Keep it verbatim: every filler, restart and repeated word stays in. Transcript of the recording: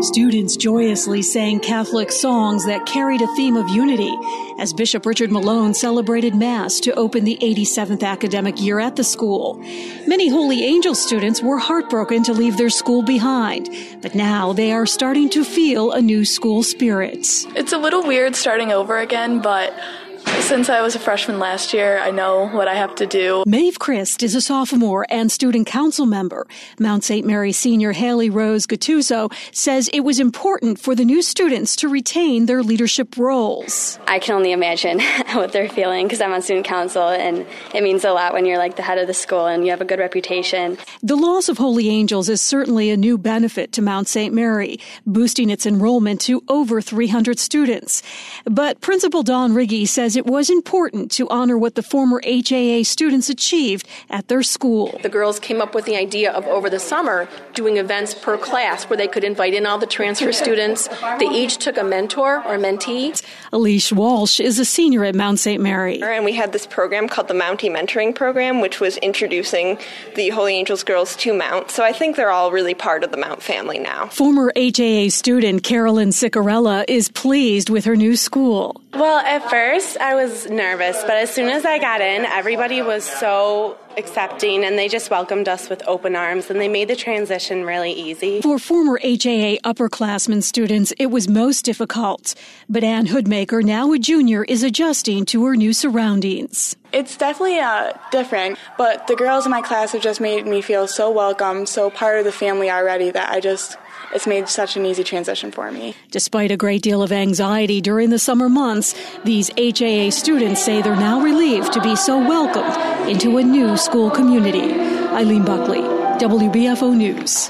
Students joyously sang Catholic songs that carried a theme of unity as Bishop Richard Malone celebrated Mass to open the eighty-seventh academic year at the school. Many Holy Angel students were heartbroken to leave their school behind, but now they are starting to feel a new school spirit. It's a little weird starting over again, but since I was a freshman last year, I know what I have to do. Maeve Christ is a sophomore and student council member. Mount Saint Mary senior Haley Rose Gattuso says it was important for the new students to retain their leadership roles. I can only imagine what they're feeling because I'm on student council, and it means a lot when you're like the head of the school and you have a good reputation. The loss of Holy Angels is certainly a new benefit to Mount Saint Mary, boosting its enrollment to over three hundred students. But Principal Dawn Riggy says it was important to honor what the former H A A students achieved at their school. The girls came up with the idea of over the summer doing events per class where they could invite in all the transfer students. They each took a mentor or mentee. Alicia Walsh is a senior at Mount Saint Mary. And we had this program called the Mountie Mentoring Program, which was introducing the Holy Angels girls to Mount. So I think they're all really part of the Mount family now. Former H A A student Carolyn Sicarella is pleased with her new school. Well, at first I was nervous, but as soon as I got in, everybody was so accepting and they just welcomed us with open arms and they made the transition really easy. For former H A A upperclassmen students, it was most difficult. But Ann Hoodmaker, now a junior, is adjusting to her new surroundings. It's definitely uh, different, but the girls in my class have just made me feel so welcome, so part of the family already that I just... It's made such an easy transition for me. Despite a great deal of anxiety during the summer months, these H A A students say they're now relieved to be so welcomed into a new school community. Eileen Buckley, W B F O News.